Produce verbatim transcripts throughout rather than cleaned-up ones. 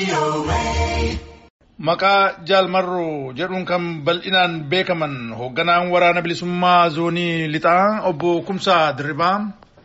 Maqaa Jaalmarroo jedhuun kan bal'inaan beekaman hoogganaan waraana bilisummaa zoonii lixaa obbo Kumsaa Dirribaa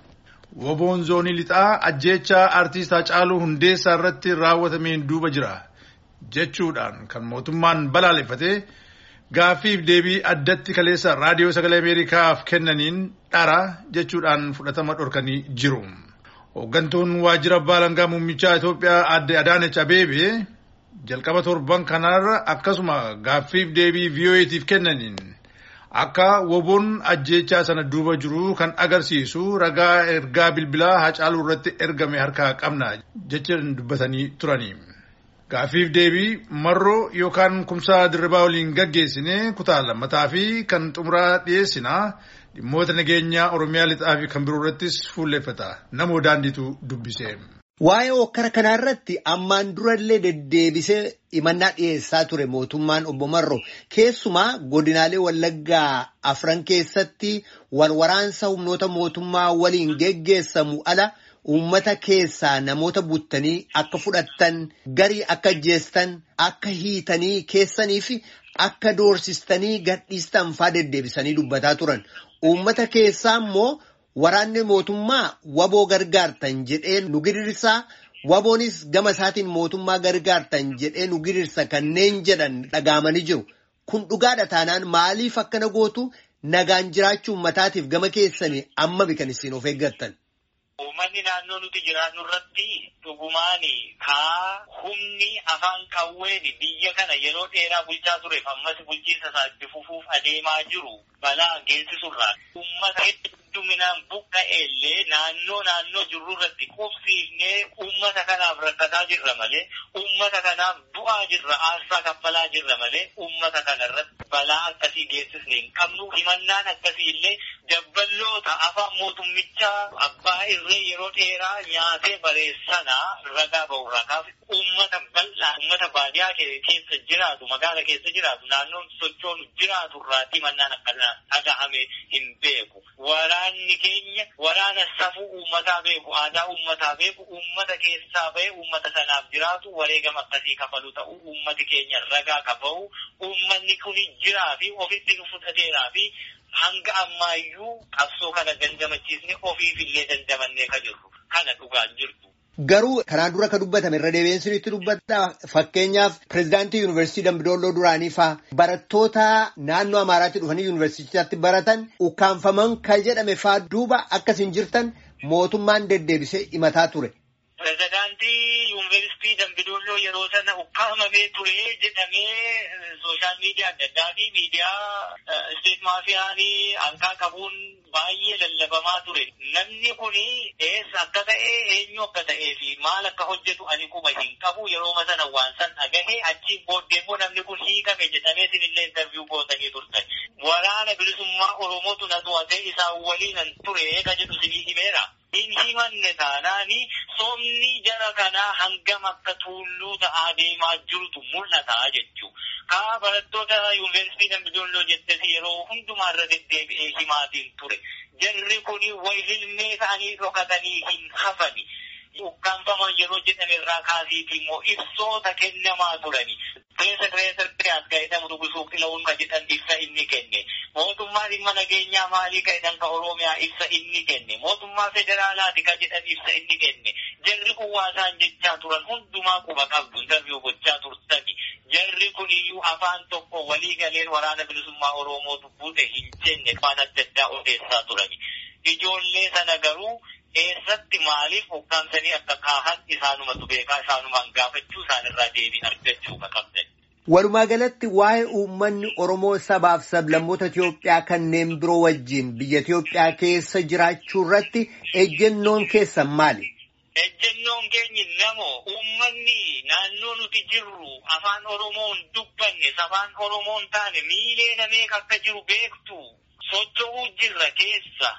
woboon zoonii lixaa ajjeechaa artiist Haacaaluu Hundeessaa irratti raawwatameen duuba jira jechuudhaan kan mootummaan balaaleffatee gaaffiif deebii addatti kaleessa raadiyoo sagalee Ameerikaaf kennaniin dhara jechuudhaan fudhatama dhorkanii jiru. Hooggantuun waajjira baalangaa muummichaa Itoophiyaa Aadde Adaanech Abeebee jalqaba torban kanarra akkasuma gaaffiif deebii V O A'tiif kennaniin akka woboon ajjeechaa sana duuba jiru kan agarsiisu ragaa ergaa bilbilaa Haacaaluu irratti ergame harkaa qabna jechuun dubbatanii turanii. Gaaffiif deebii marroo yookaan Kumsaa Dirribaa waliin gaggeessine kutaa lammataa fi kan xumuraa dhiyeessina dhimmoota nageenyaa Oromiyaa lixaa fi kan biroo irrattis fuulleeffata. Namoo daandiitu dubbise. Waa'ee hokkara kanaa irratti ammaan durallee deddeebisee himannaa dhiyeessaa ture mootummaan obbo Marroo keessumaa godinaalee Wallaggaa afran keessatti walwaraansa humnoota mootummaa waliin geggeessamu ala uummata keessaa namoota buttanii akka fudhattan garii akka ajjeestan akka hiitanii keessanii fi akka doorsistanii gadhiistan faa deddeebisanii dubbataa turan. Uummata keessaa immoo waraanni mootummaa waboo gargaartan jedhee nu gidirsaa waboonis gama isaatiin mootummaa gargaartan jedhee nu gidirsa kanneen jedhan dhagaamanii jiru. Kun dhugaadha taanaan maaliif akkana gootu nagaan jiraachuu uummataatiif gama keessanii amma bikan isin of eeggattan? Uummanni naannoo nuti jiraannu irratti dhugumaani kaa humni afaan qawween biyya kana yeroo dheeraa bulchaa tureef ammas bulchiinsa isaa itti fufuuf adeemaa jiru balaa geessisurraa uummata hedduminaan buqqa'ellee naannoo naannoo jirru irratti qubsiifnee uummata kanaaf rakkataa jirra malee uummata kanaaf du'aa jirra aarsaa kaffalaa jirra malee uummata kana irratti balaa akkasii geessisne hin qabnu. Himannaan akkasii illee dabballoota afaan mootummichaa abbaa irree yeroo dheeraa nyaatee bareessana ragaa ba'u rakaaf uummata bal'aa uummata baadiyaa keessa jiraatu magaala keessa jiraatu naannoon sochoonu jiraatu irraatti himannaan akkasii dhagahame hin beeku. Waraanni keenya waraana safuu uummataa beeku aadaa uummataa beeku uummata keessaa ba'e uummata sanaaf jiraatu wareegama akkasii kafalu ta'u uummati keenya ragaa qabu uummanni kun jiraa fi ofitti fudhateeraa fi hanga ammaayyuu qabsoo kana dandamachiisne ofiif illee dandamannee ka jirru kana dhugaan jirtu. Garuu kanaan dura ka dubbatame irra deebiin sinitti dubbata fakkeenyaaf pirezidaantii yuunivarsiitii Dambidolloo duraanii faa barattoota naannoo Amaaraatti dhufanii yuunivarsiitichaatti baratan ukkaanfaman ka jedhame faa duuba akkasin jirtan mootummaan deddeebisee himataa ture. Pirezidaantii yuunivarsiitii Dambidolloo yeroo sana ukkaamamee ture jedhamee sooshaal miidiyaa adda addaa fi miidiyaa isteet maafiyaanii hanqaa qabuun baay'ee lallabamaa ture. Namni kuni eessa akka ta'e eenyu akka ta'ee fi maal akka hojjetu ani quba hin qabu yeroo sana waan san dhagahe achiin booddee immoo namni kun hiikame jedhamee sinillee interviyuu gootanii turtan. Waraana bilisummaa Oromootu na to'atee isaan waliinan ture ka jedhu sinii himeera. Hin himanne taanaani somni jara kanaa hangam akka tuulluu ta'aa deemaa jirutu mul'ata jechuu. Kaa barattoota yuunivarsiitii Dambidolloo jettes yeroo hundumaa irra deddeebi'ee himaatiin ture. Jarri kuni way hilmee isaanii dhokatanii hin hafani. Ukkaanfaman yeroo jedhame irraa kaasiitii immoo ibsoota kennamaa turani. Keessa keessa as gaa'edhamu dubbisuuf ila'uun ka jedhan ibsa inni kenne. Mootummaa dhimma nageenyaa maalii ka'edhan ka Oromiyaa ibsa inni kenne. Mootummaa federaalaati ka jedhan ibsa inni kenne. Jarri kun waasaan jechaa turan hundumaa quba qabdu interviyuu gochaa turtani. Jarri kun iyyuu afaan tokko walii galeen waraana bilisummaa Oromootu buute hin jenne waan adda addaa odeessaa turani. Ijoollee sana garuu eessatti maaliif ukkaamsanii akka kaahan isaanumatu beekaa isaanumaan gaafachuu isaanirraa deebii argachuu qabdan. Walumaa galatti waa'ee uummanni Oromoo sabaaf sablammoota Itoophiyaa kanneen biroo wajjin biyya Itoophiyaa keessa jiraachuu irratti ejjennoon keessan maali? Ejjennoon keenya namoo uummanni naannoo nuti jirru afaan Oromoon dubbanne afaan Oromoon taane miilee namee akka jiru beektu socho'uu jirra keessa.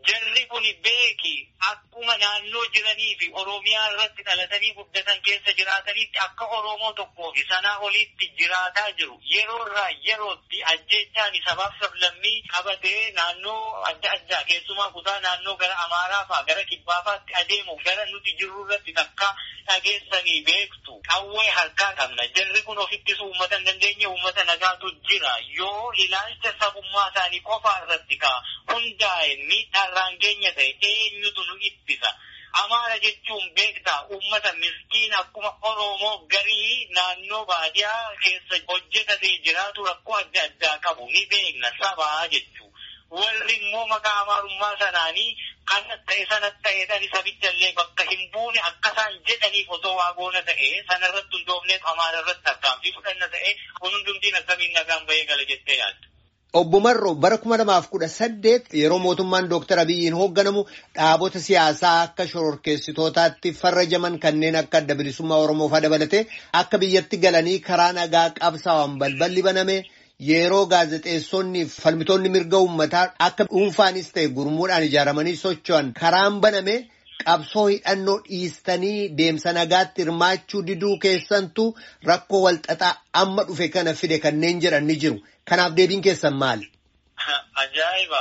jarri kun beeki akkuma naannoo jiranii fi Oromiyaa irratti dhalatanii guddatan keessa jiraatanitti akka Oromoo tokkoo fi sanaa olitti jiraataa jiru. Yeroo irraa yerootti ajjeechaan sabaaf sablammii qabatee naannoo adda addaa keessumaa kutaa naannoo gara Amaaraa fa'aa gara Kibbaa fa'aatti adeemu gara nuti jirru irratti takka dhageessanii beektu. Qawwee harkaa qabna. Jarri kun ofittisu uummata hin dandeenye uummata nagaatu jira. Yoo ilaalcha sabummaa isaanii qofaa irratti ka'a hundaa'e miidhaan keenya ta'e eenyutu nu ittisa. Amaara jechuun beektaa uummata miskiin akkuma Oromoo garii naannoo baadiyyaa keessa hojjetatee jiraatu rakkoo adda addaa qabu ni beekna sabaa jechuu. Warri immoo maqaa amaarummaa sanaanii kan ta'e sana ta'eedhaan sabichallee bakka hin buune akkasaan jedhaniif osoo waagoona ta'e sanarratti hundoofneef amaara irratti tarkaanfii fudhanna ta'e kun hundumtiin akkamiin nagaan bahee gala jettee yaadda. Obbo Marro bara kuma lamaaf kudha saddeet yeroo mootummaan Dooktar Abiyyiin hoogganamu dhaabota siyaasaa akka shororkeessitootaatti farrajaman kanneen akka adda bilisummaa Oromoo fa'aa dabalatee akka biyyatti galanii karaa nagaa qabsaa'an balballi baname yeroo gaazexeessonni falmitoonni mirga uummataa akka dhuunfaanis ta'e gurmuudhaan ijaaramanii socho'an karaan baname qabsoo hidhannoo dhiistanii deemsa nagaatti hirmaachuu diduu keessantu rakkoo walxaxaa amma dhufe kana fide kanneen jedhan ni jiru. Kanaaf deebiin keessan maali? Ajaa'iba!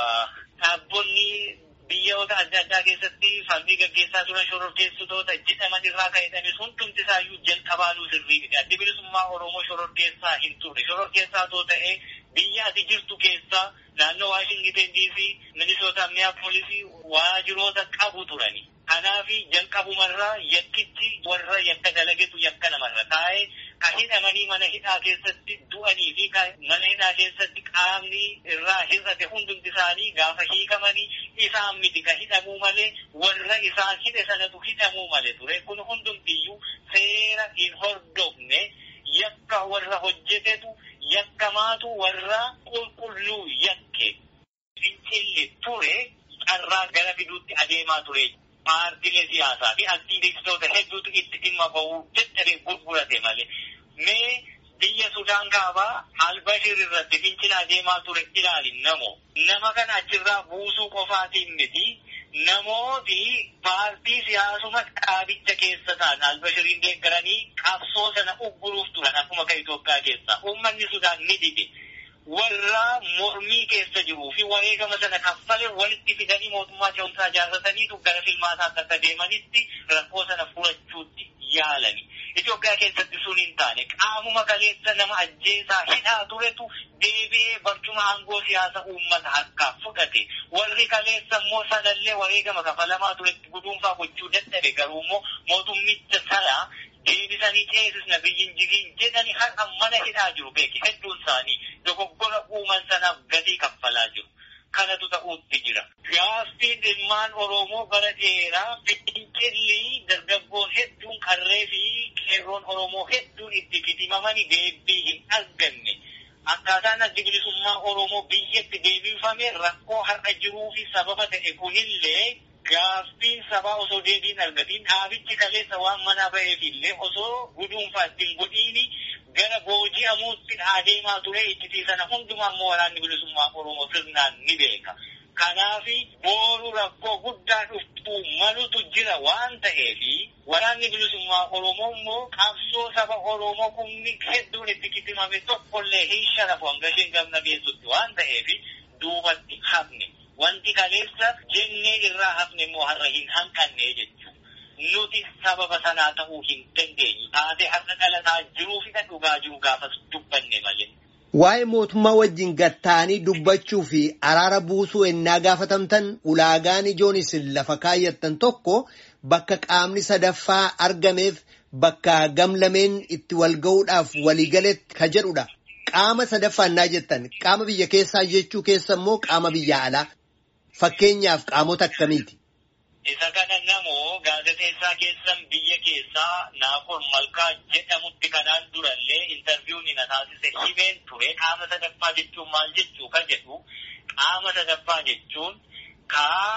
Dhaabonni biyyoota adda addaa keessatti falmii gaggeessaa turan shororkeessitoota jedhaman irraa ka'edhanis hundumti isaayyuu jalqabaanuu sirriidha. Addi bilisummaa Oromoo shororkeessaa hin turre. Shororkeessaa too ta'ee biyya ati jirtu keessaa naannoo Waashingten diisii, Minisoota, Minneapolis waajiroota qabu turani. Kanaafi jalqabumarraa yakkichi warra yakka dalagetu yakka namarra taa'ee ka hidhamanii mana hidhaa keessatti du'anii fi mana hidhaa keessatti qaamni irraa hir'ate hundumti isaanii gaafa hiikamanii isaan miti ka hidhamuu malee warra isaan hidhe sanatu hidhamuu malee ture. Kun hundumtiyyuu seera hin hordofne yakka warra hojjetetu yakkamaatu warra qulqulluu yakke. Fincilli ture carraa gara fiduutti adeemaa ture. Paartiilee siyaasaa fi aktiivistoota hedduutu itti dhimma bahuu dadhabee gurgurate malee. Mee biyya Sudaan kaabaa Albashir irratti fincila adeemaa ture ilaali namoo. Nama kana achirraa buusuu qofaatiin miti. Namooti paartii siyaasuma dhaabicha keessa ta'an Albashiriin deeggaranii qabsoo sana ugguruuf turan akkuma kan Itoophiyaa keessa. Uummanni Sudaan ni dide. Warra mormii keessa jiruu fi wareegama sana kaffale walitti fidanii mootummaa ce'umsaa ijaarrataniitu gara filmaataa akka deemanitti rakkoo sana furachuutti yaalani. Itoophiyaa keessatti sun hin taane qaamuma kaleessa nama ajjeesaa hidhaa turetu deebi'ee barcuma aangoo siyaasa uummata harkaa fudhate. Warri kaleessa immoo sanallee wareegama kafalamaa turetti guduunfaa gochuu dadhabe garuu immoo mootummicha sana deebisanii teessisna biyyin jiriin jedhanii har'a mana hidhaa jiru beeki hedduun isaanii dogoggora uuman sanaaf gatii kaffalaa jiru. Kanatu ta'uutti jira. Gaaffiin ilmaan Oromoo bara dheeraa fincilli dargaggoon hedduun qarree fi qeerroon Oromoo hedduun itti fitimamanii deebii hin arganne. Akkaataan addi bilisummaa Oromoo biyyatti deebifame rakkoo har'a jiruu fi sababa ta'e kunillee gaaffiin sabaa osoo deebiin argatiin dhaabichi kaleessa waan manaa ba'eef illee osoo guduunfaa ittiin godhiini gara booji'amuutti adeemaa ture itti sana hundumaa immoo waraanni bilisummaa Oromoo sirnaan ni beeka. Kanaafi boru rakkoo guddaa dhuftuu malutu jira waan ta'eefi waraanni bilisummaa Oromoo immoo qabsoo saba Oromoo kumni hedduun itti kitimame tokkollee hin sharafu hanga isheen gamna beessutti waan ta'eefi duubatti hafne. Wanti kaleessa jennee irraa hafne immoo har'a hin hanqanne jechuudha. Nuti sababa sanaa ta'uu hin dandeenyu. Taatee har'a dhalataa jiruu fi kan dhugaa jiru gaafas dubbanne malee. Waa'ee mootummaa wajjin gatta'anii dubbachuu fi araara buusuu ennaa gaafatamtan ulaagaan ijoon isin lafa kaayyattan tokko bakka qaamni sadaffaa argameef bakka gamlameen itti wal ga'uudhaaf waliigaletti ka jedhudha. Qaama sadaffaa ennaa jettan qaama biyya keessaa jechuu keessa immoo qaama biyya alaa. Fakkeenyaaf qaamota akkamiiti? Isa kana namoo gaazexeessaa keessan biyya keessaa Naakoor Malkaa jedhamutti kanaan durallee intarviiyuun ni taasise himeen ture. Qaama sadaffaa jechuun maal jechuu ka jedhu qaama sadaffaa jechuun kaa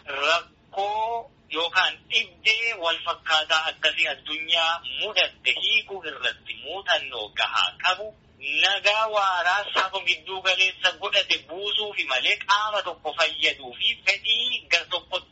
rakkoo yookaan dhibdee wal fakkaataa akkasii addunyaa mudatte hiikuu irratti muuxannoo gahaa qabu. Nagaa waaraa saba gidduu galeessa godhate buusuu fi malee qaama tokko fayyaduu fi fedhii gar tokko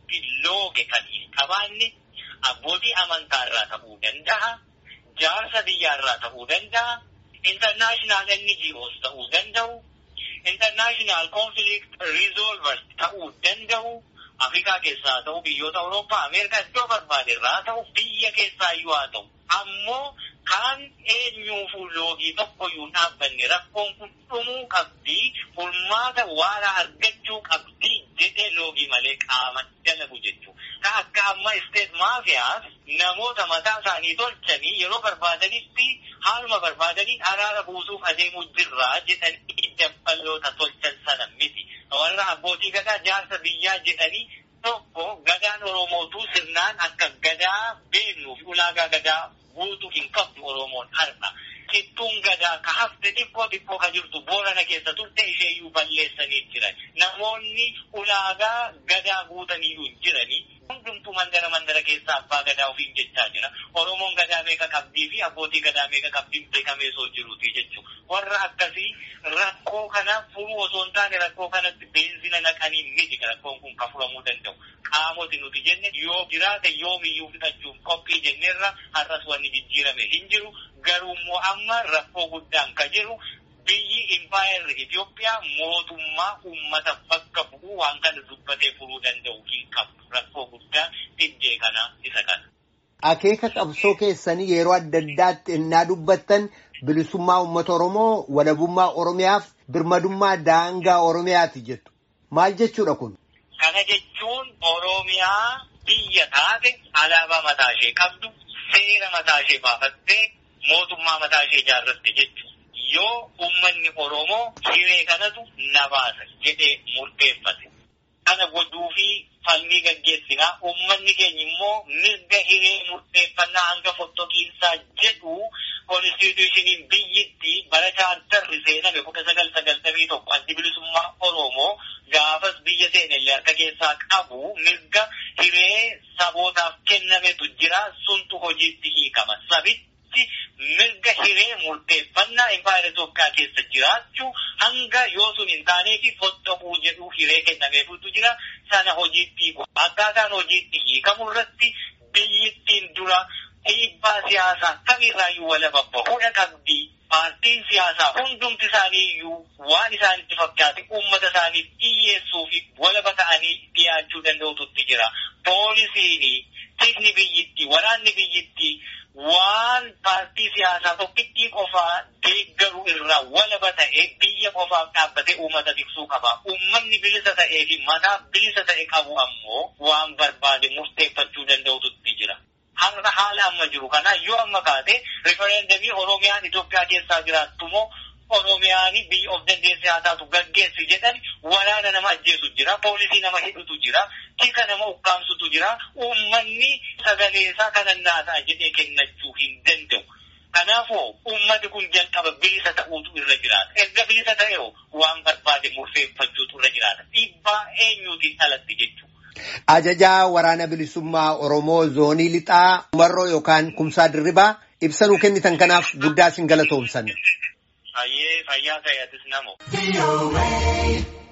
looge kan hin qabaanne abbootii amantaa irraa ta'uu danda'a, jaarsa biyyaa irraa ta'uu danda'a, international N G Os ta'uu danda'u, international conflict resolvers ta'uu danda'u, Afrikaa keessaa ta'u, biyyoota Awurooppaa, Ameerikaa iddoo barbaade irraa ta'u, biyya keessaa iyyuu haa ta'u. Ammoo kan eenyuufuu loogii tokkoyyuu dhaabbanne rakkoon kun dhumuu qabdi, furmaata waara argachuu qabdi jedhee loogii malee qaama dalagu jechuudha. Ka akka amma isteet maafiyaas namoota mataa isaanii tolchanii yeroo barbaadanitti haaluma barbaadanii araara buusuuf adeemuu jirraa jedhanii dabballoota tolchan sana miti. Warra abbootii gadaa jaarsa biyyaa jedhanii tokko gadaan Oromootuu sirnaan akka gadaa beeknuuf ulaagaa gadaa guutuu hin qabdu Oromoon har'a. Kittuun gadaa ka hafte xiqqoo xiqqoo ka jirtu Boorana keessa turte isheeyyuu balleessanii jiran. Namoonni ulaagaa gadaa guutaniyyuu hin jiranii. Hundumtuu mandara mandara keessaa abbaa gadaa ofiin jechaa jira. Oromoon gadaa meeqa qabdii fi abbootii gadaa meeqa qabdii beekamee soo jiruuti jechuudha. Warra akkasii rakkoo kana furuu osoo hin taane rakkoo kanatti beenzina naqanii miti rakkoon kun ka furamuu danda'u. Qaamoti nuti jenne yoo jiraate yoomiyyuu fudhachuuf qophii jenneerra har'as wanni jijjiirame hin jiru. Garuu immoo amma rakkoo guddaan ka jiru biyyi impaayerri Itoophiyaa mootummaa uummata bakka bu'uu waan kana dubbatee furuu danda'u hin qabdu. Rakkoo guddaan dhibee kana isa kana. Akeeka qabsoo keessanii yeroo adda addaatti innaa dubbattan bilisummaa uummata Oromoo, walabummaa Oromiyaaf birmadummaa daangaa Oromiyaati jettu. Maal jechuudha kun? Kana jechuun Oromiyaa biyya taate alaabaa mataa ishee qabdu, seera mataa ishee baafattee, mootummaa mataa ishee ijaarratte jechuudha. Yoo uummanni Oromoo hiree kanatu na baasa jedhee murteeffate. Kana godhuu fi falmii gaggeessinaa uummanni keenya immoo mirga hiree murteeffannaa hanga fottoqiinsaa jedhu konstitushiniin biyyittii bara chaartarri seename kudha sagal sagaltamii tokko addi bilisummaa Oromoo gaafas biyya seenellee harka keessaa qabu mirga hiree sabootaaf kennametu jira suntu hojiitti hiikama. Sabitti mirga hiree murteeffannaa impaayera Itoophiyaa keessa jiraachuu hanga yoo sun hin taaneefi fottoquu jedhu hiree kennameefutu jira. Sana hojiitti hiiku. Akkaataan hojiitti hiikamu irratti biyyittiin dura dhiibbaa siyaasaa kamirraayyuu walaba bahudha qabdi. Paartiin siyaasaa hundumti isaanii iyyuu waan isaanitti fakkaate uummata isaaniif dhiyyeessuu fi walaba ta'anii dhiyaachuu danda'ututti jira. Poolisiin, tikni biyyittii, waraanni biyyittii waan paartii siyaasaa tokkittii qofaa deeggaru irraa walaba ta'ee biyya qofaaf dhaabbatee uummata tiksuu qaba. Uummanni bilisa ta'ee fi mataa bilisa ta'e qabu ammoo waan barbaade murteeffachuu danda'ututti jira. Har'a haala amma jiru kana yoo amma kaate rifereendamii Oromiyaan Itoophiyaa keessaa jiraattu moo Oromiyaan biyya of dandeesse haa taatu gaggeessi jedhan waraana nama ajjeesu jira, poolisii nama hidhutu jira, tika nama ukkaamsutu jira. Uummanni sagalee isaa kanannaa ta'a jedhee kennachuu hin danda'u. Kanaafuu uummati kun jalqaba bilisa ta'uutu irra jiraata. Erga bilisa ta'eeho waan barbaade murteeffachuutu irra jiraata. Dhiibbaa eenyuutiin alatti jechuudha. Ajajaa waraana bilisummaa Oromoo zoonii lixaa Umarroo yookaan Kumsaa Dirribaa ibsa nuu kennitan kanaaf guddaa isin galatoomsanna. Fayyee fayyaa ta'e atis namoo.